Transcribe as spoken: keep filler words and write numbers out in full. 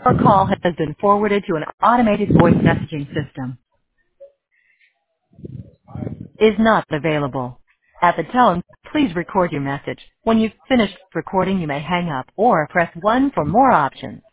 Your call has been forwarded to an automated voice messaging system. Is not available. At the tone, please record your message. When you've finished recording, you may hang up or press one for more options.